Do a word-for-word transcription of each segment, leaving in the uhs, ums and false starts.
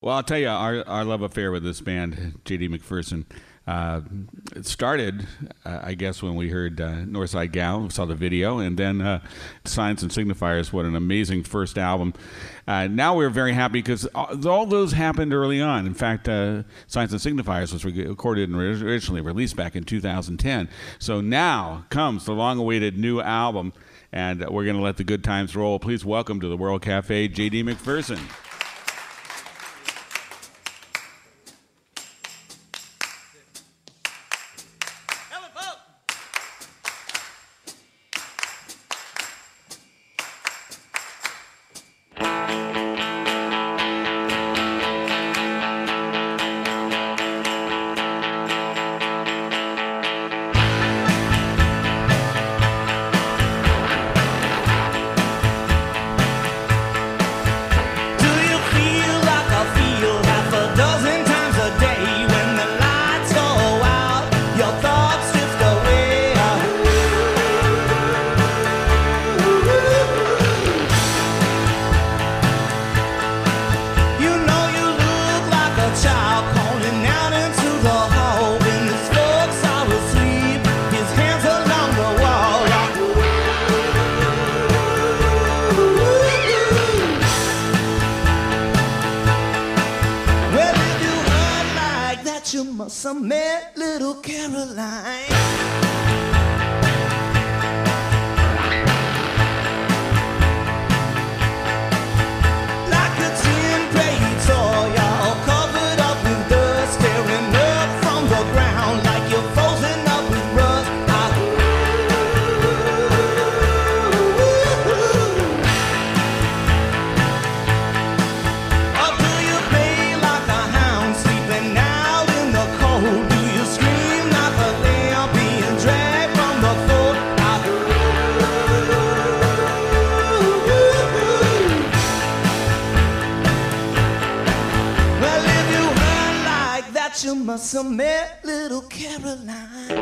Well, I'll tell you, our our love affair with this band, J D McPherson, uh, it started, uh, I guess, when we heard uh, Northside Gal, we saw the video, and then uh, Signs and Signifiers. What an amazing first album. Uh, now we're very happy because all, all those happened early on. In fact, uh, Signs and Signifiers was recorded and originally released back in two thousand ten. So now comes the long-awaited new album, and we're going to let the good times roll. Please welcome to the World Cafe, J D McPherson. Some met little Caroline. Like a tin plate toy, all covered up with dust, staring up from the ground like you're frozen up with rust. Or do you play like a hound sleeping out in the cold? Do you scream like a lamb being dragged from the fold? Well, if you heard like that, you must have met little Caroline.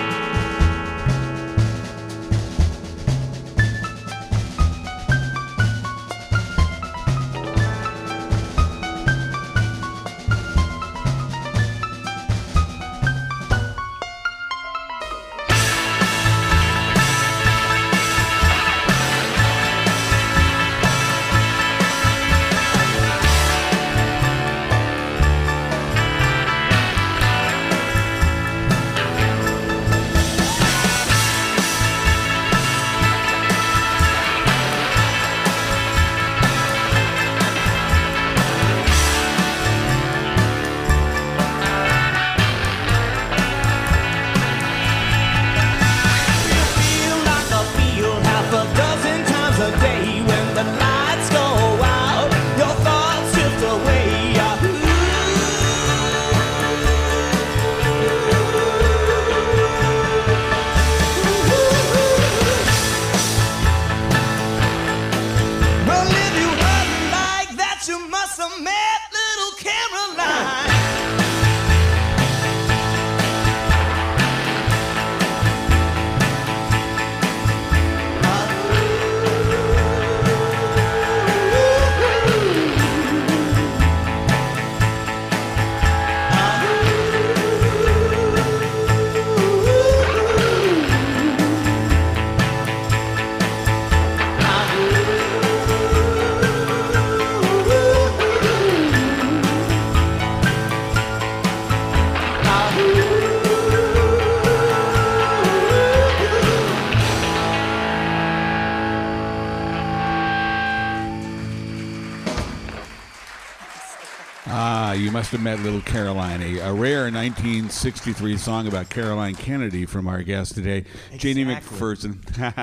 You must have met Little Caroline, a, a rare nineteen sixty-three song about Caroline Kennedy from our guest today, Exactly. J D McPherson.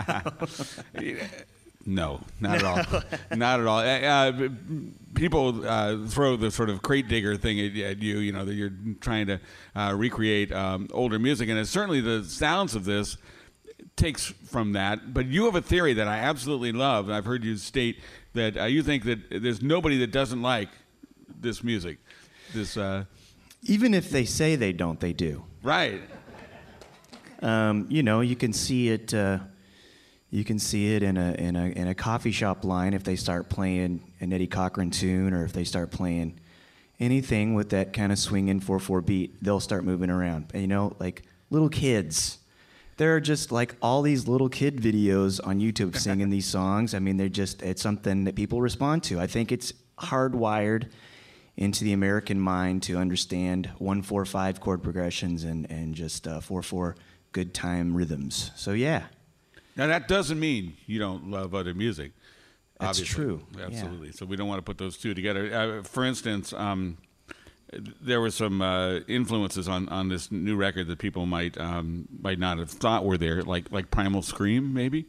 No, not at all. Not at all. Uh, people uh, throw the sort of crate digger thing at, at you, you know, that you're trying to uh, recreate um, older music, and it's certainly the sounds of this takes from that. But you have a theory that I absolutely love, and I've heard you state that uh, you think that there's nobody that doesn't like this music. This, uh, Even if they say they don't, they do. Right. Um, you know, you can see it. Uh, you can see it in a in a in a coffee shop line if they start playing an Eddie Cochran tune, or if they start playing anything with that kind of swinging four four beat, they'll start moving around. And, you know, like little kids. There are just like all these little kid videos on YouTube singing these songs. I mean, they're just, it's something that people respond to. I think it's hardwired into the American mind to understand one four five chord progressions and, and just uh, four four good time rhythms. So, yeah. Now, that doesn't mean you don't love other music. That's obviously. true. Absolutely. Yeah. So we don't want to put those two together. Uh, for instance, um, there were some uh, influences on, on this new record that people might um, might not have thought were there, like like Primal Scream, maybe.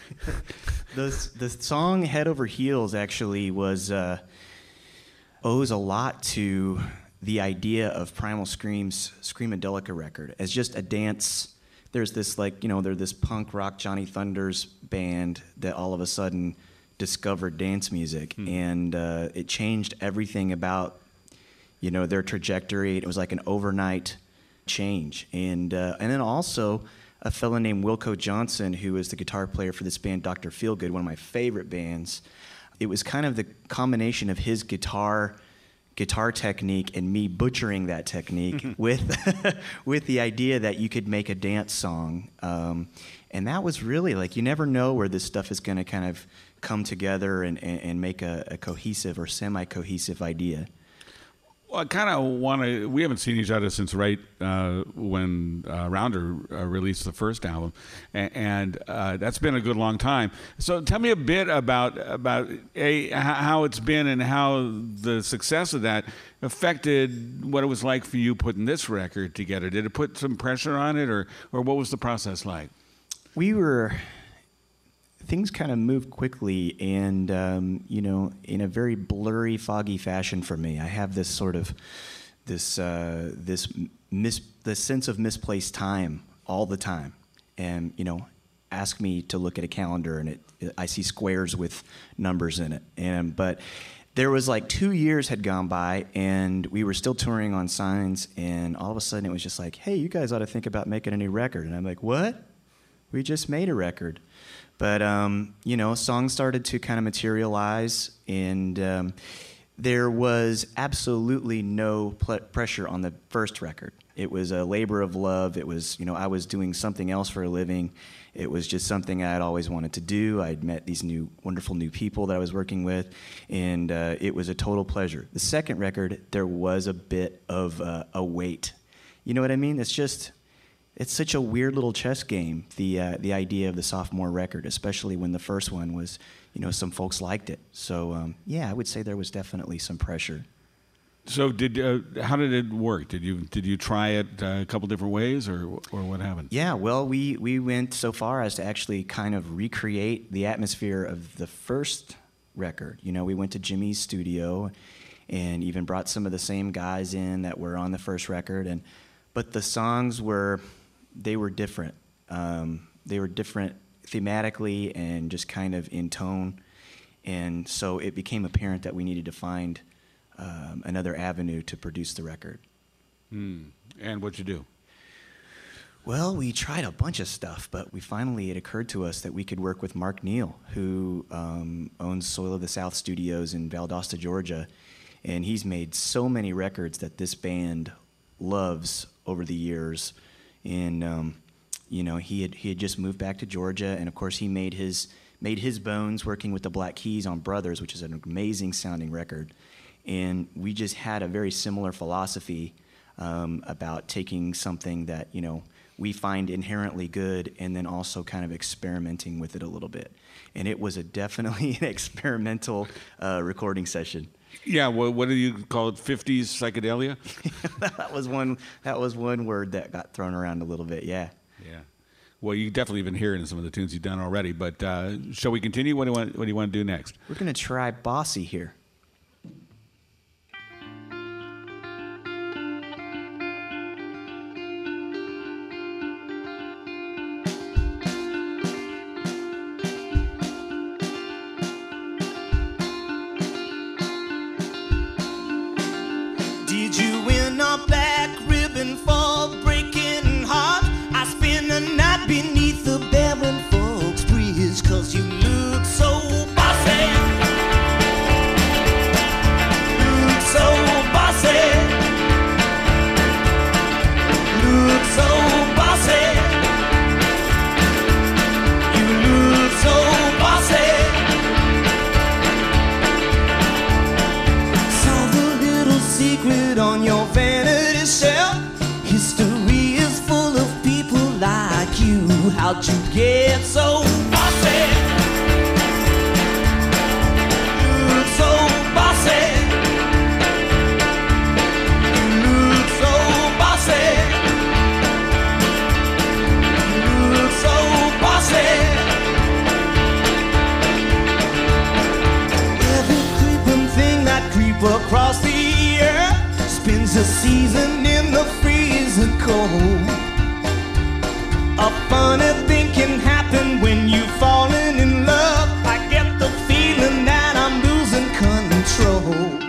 the the song "Head Over Heels" actually was uh, owes a lot to the idea of Primal Scream's Screamadelica record as just a dance. There's this like you know there's this punk rock Johnny Thunders band that all of a sudden discovered dance music, hmm. and uh, it changed everything about. You know, their trajectory. It was like an overnight change. And uh, and then also a fellow named Wilco Johnson, who is the guitar player for this band, Doctor Feelgood, one of my favorite bands. It was kind of the combination of his guitar guitar technique and me butchering that technique with with the idea that you could make a dance song. Um, and that was really like, you never know where this stuff is going to kind of come together and, and, and make a, a cohesive or semi-cohesive idea. Well, I kind of want to. We haven't seen each other since right uh, when uh, Rounder uh, released the first album, and, and uh, that's been a good long time. So, tell me a bit about about a how it's been and how the success of that affected what it was like for you putting this record together. Did it put some pressure on it, or or what was the process like? We were. Things kind of moved quickly and, um, you know, in a very blurry, foggy fashion for me. I have this sort of, this, uh, this, mis- this sense of misplaced time all the time. And, you know, ask me to look at a calendar and it, it I see squares with numbers in it. And, but there was like two years had gone by and we were still touring on Signs, and all of a sudden it was just like, hey, you guys ought to think about making a new record. And I'm like, what? We just made a record. But, um, you know, songs started to kind of materialize, and um, there was absolutely no pl- pressure on the first record. It was a labor of love. It was, you know, I was doing something else for a living. It was just something I'd always wanted to do. I'd met these new, wonderful new people that I was working with, and uh, it was a total pleasure. The second record, there was a bit of uh, a wait. You know what I mean? It's just... It's such a weird little chess game, the uh, the idea of the sophomore record, especially when the first one was, you know, some folks liked it. So, um, yeah, I would say there was definitely some pressure. So, did uh, how did it work? Did you did you try it uh, a couple different ways, or or what happened? Yeah, well, we, we went so far as to actually kind of recreate the atmosphere of the first record. You know, we went to Jimmy's studio and even brought some of the same guys in that were on the first record, and but the songs were... They were different. Um, they were different thematically and just kind of in tone. And so it became apparent that we needed to find um, another avenue to produce the record. Mm. And what'd you do? Well, we tried a bunch of stuff, but we finally, it occurred to us that we could work with Mark Neal, who um, owns Soil of the South Studios in Valdosta, Georgia. And he's made so many records that this band loves over the years. And um, you know, he had he had just moved back to Georgia, and of course he made his made his bones working with the Black Keys on Brothers, which is an amazing sounding record. And we just had a very similar philosophy um, about taking something that, you know, we find inherently good, and then also kind of experimenting with it a little bit. And it was a definitely an experimental uh, recording session. Yeah, well, what do you call it? fifties psychedelia? that was one. That was one word that got thrown around a little bit. Yeah. Yeah. Well, you definitely been hearing some of the tunes you've done already. But uh, shall we continue? What do you want? What do you want to do next? We're gonna try Bossy here. Did you win a black ribbon for breaking heart? I spent the night beneath the Barren Folks Bridge, 'cause you look so bossy. secret on your vanity shelf. History is full of people like you. How'd you get so bossy? You look so bossy. You look so bossy. You look so bossy. Every creeping thing that creep across the earth spends a season in the freezing cold. A funny thing can happen when you've fallen in love. I get the feeling that I'm losing control.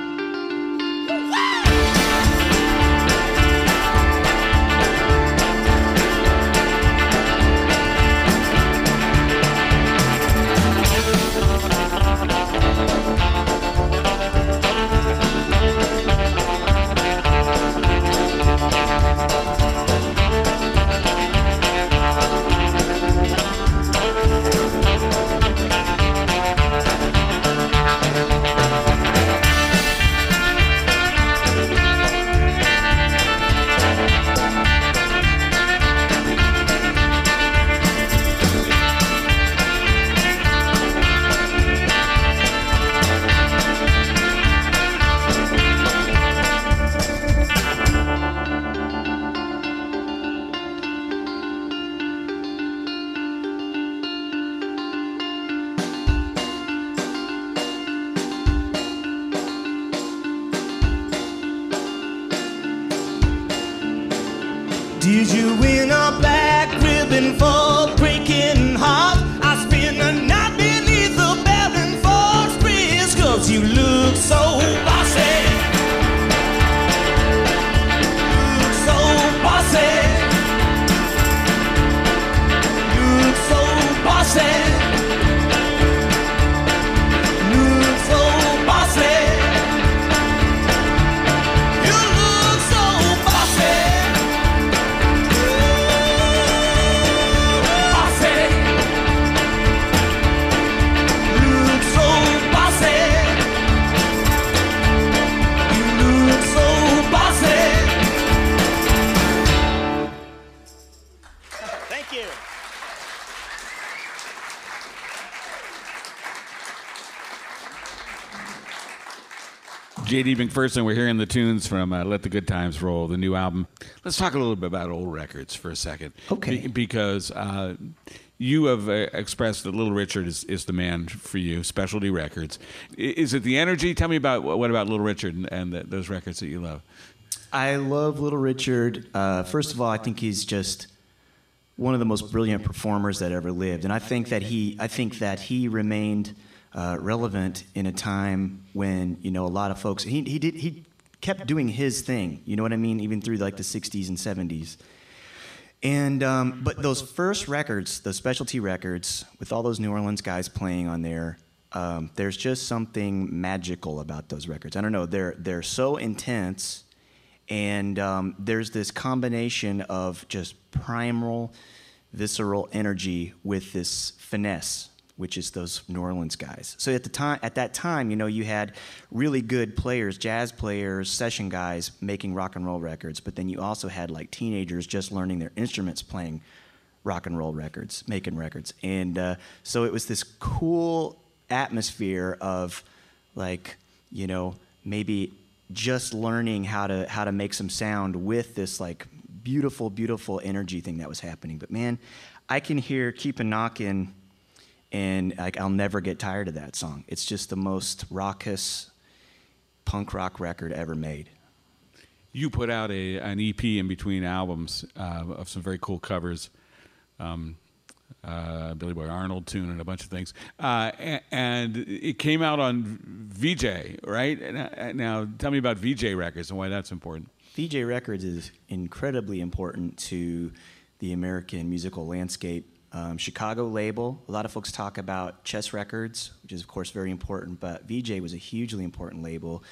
Did you win a black ribbon for breaking heart? I spent a night beneath the Bellin Force Bridge, 'cause you look so bossy. You look so bossy. You look so bossy. You look so bossy. You look so bossy. J D McPherson, we're hearing the tunes from uh, Let the Good Times Roll, the new album. Let's talk a little bit about old records for a second. Okay. Be- because uh, you have uh, expressed that Little Richard is, is the man for you, Specialty Records. I- is it the energy? Tell me about, what about Little Richard and, and the, those records that you love? I love Little Richard. Uh, first of all, I think he's just one of the most brilliant performers that ever lived, and I think that he, I think that he remained uh, relevant in a time when, you know, a lot of folks. He he did he kept doing his thing. You know what I mean? Even through like the sixties and seventies. And um, but those first records, the specialty records, with all those New Orleans guys playing on there, um, there's just something magical about those records. I don't know. They're they're so intense. And um, there's this combination of just primal, visceral energy with this finesse, which is those New Orleans guys. So at the time, at that time, you know, you had really good players, jazz players, session guys making rock and roll records, but then you also had like teenagers just learning their instruments, playing rock and roll records, making records. And uh, so it was this cool atmosphere of, like, you know, maybe just learning how to how to make some sound with this like beautiful, beautiful energy thing that was happening. But man, I can hear Keep a Knockin', and like I'll never get tired of that song. It's just the most raucous punk rock record ever made. You put out a an E P in between albums uh, of some very cool covers. Um, Uh, Billy Boy Arnold tune and a bunch of things, uh, and, and it came out on V J, right? Now, tell me about V J Records and why that's important. V J Records is incredibly important to the American musical landscape. Um, Chicago label. A lot of folks talk about Chess Records, which is of course very important, but V J was a hugely important label.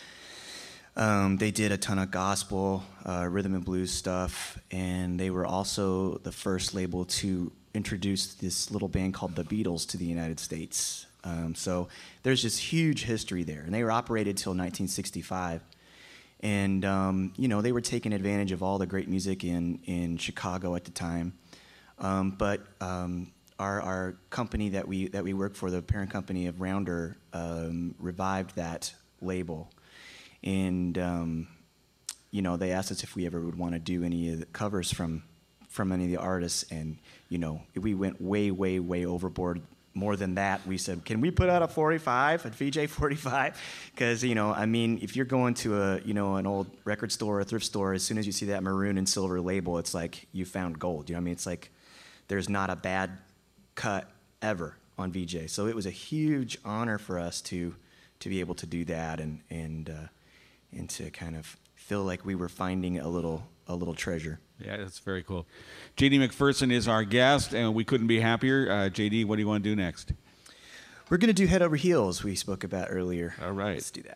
Um, they did a ton of gospel, uh, rhythm and blues stuff, and they were also the first label to introduced this little band called the Beatles to the United States. Um, so there's this huge history there. And they were operated till nineteen sixty-five. And, um, you know, they were taking advantage of all the great music in, in Chicago at the time. Um, but um, our, our company that we, that we work for, the parent company of Rounder, um, revived that label. And, um, you know, they asked us if we ever would want to do any of the covers from, from any of the artists. And, you know, we went way, way, way overboard. More than that, we said, can we put out a forty-five, a V J forty-five? Because, you know, I mean, if you're going to a, you know, an old record store or a thrift store, as soon as you see that maroon and silver label, it's like you found gold. You know what I mean? It's like there's not a bad cut ever on V J. So it was a huge honor for us to to be able to do that and and uh, and to kind of feel like we were finding a little a little treasure. Yeah, that's very cool. J D McPherson is our guest, and we couldn't be happier. Uh, J D, what do you want to do next? We're going to do Head Over Heels, we spoke about earlier. All right. Let's do that.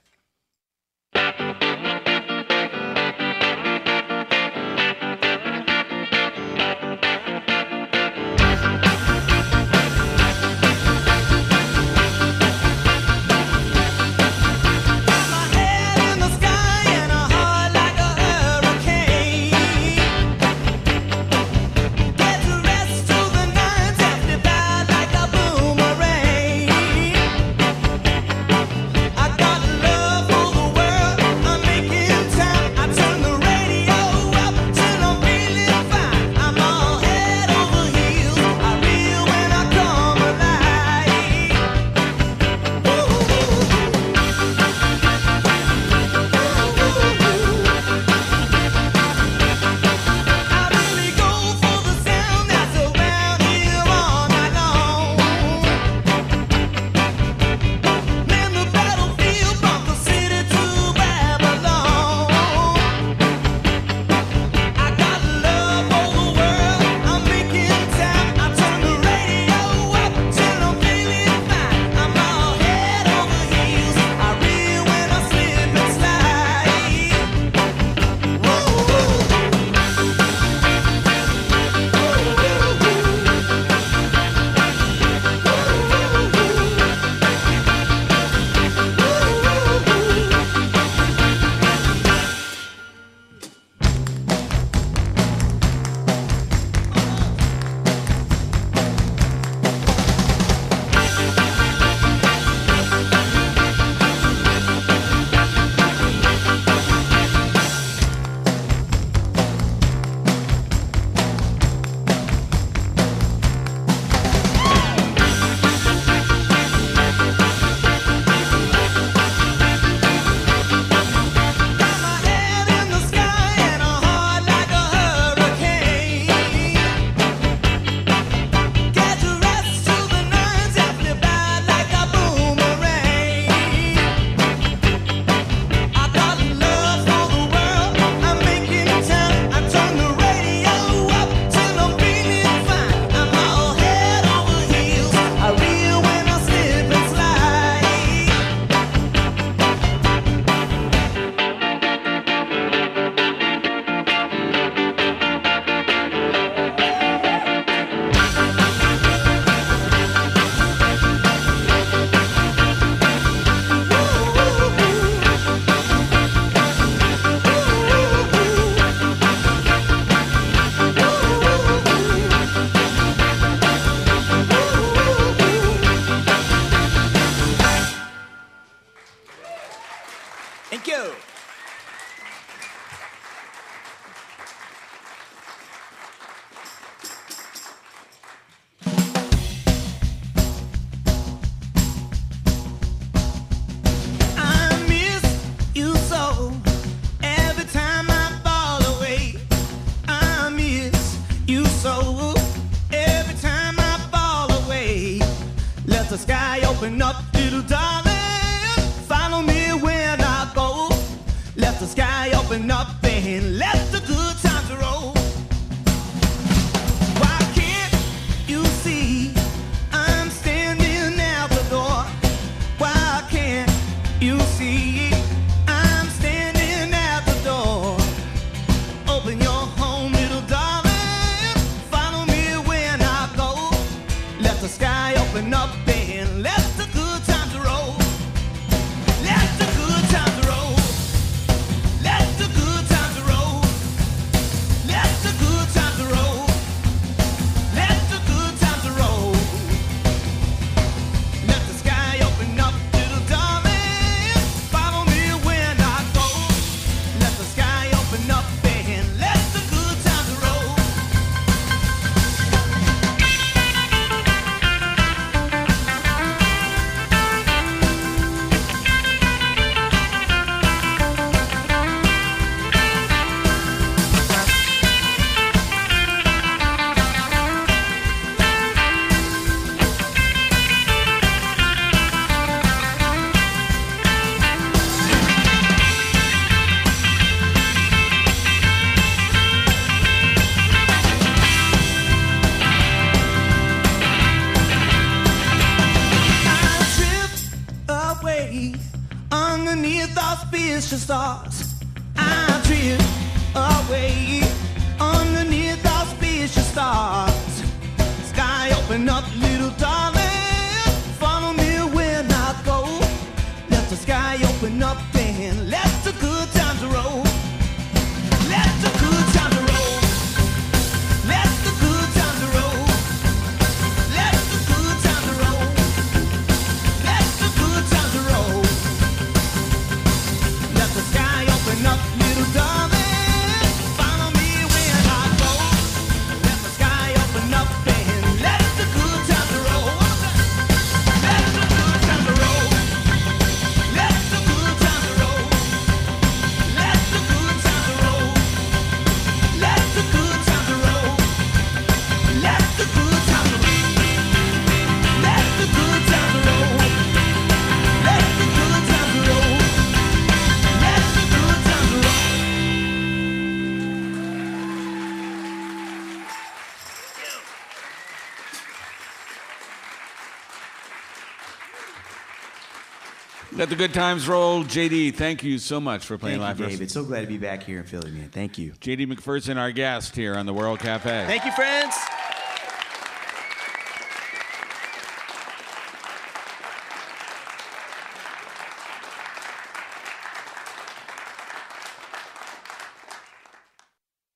the sky open up, little darling. Follow me when I go. Let the sky open up and let the good times roll. Why can't you see I'm standing at the door? Why can't you see I'm standing at the door? Open your home, little darling. Follow me when I go. Let the sky open up and let the good times roll. Let the good times roll. Let Let the good times roll. J D, thank you so much for playing live Thank you, for us. David. So glad to be back here in Philly, man. Thank you. J D McPherson, our guest here on the World Cafe. Thank you, friends.